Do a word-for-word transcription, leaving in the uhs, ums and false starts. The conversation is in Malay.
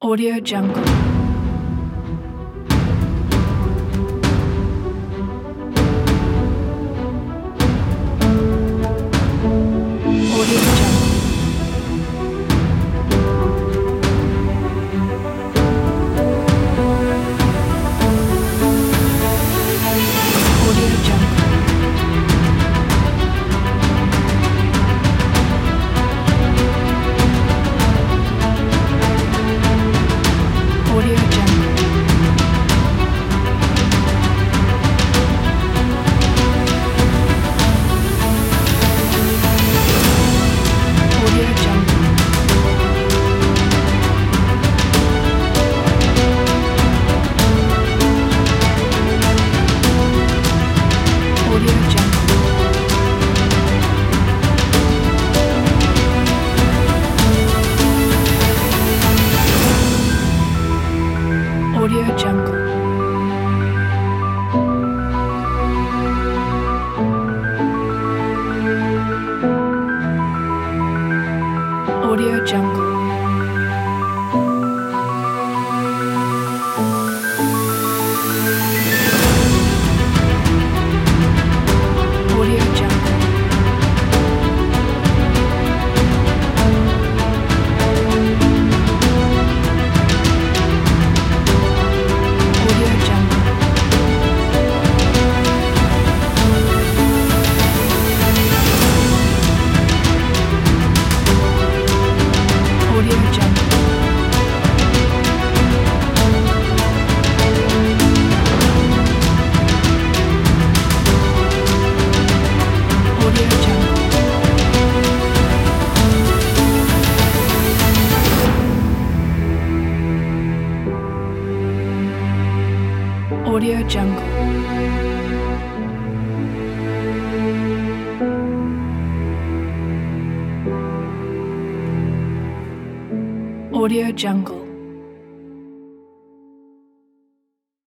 Audio Jungle. Audio Jungle. Audio Jungle. Audio Jungle. Audio Jungle. Audio Jungle. Audio Jungle. Audio Jungle. Audio Jungle. Audio Jungle. Audio Jungle. Audio Jungle. Audio Jungle. Audio Jungle.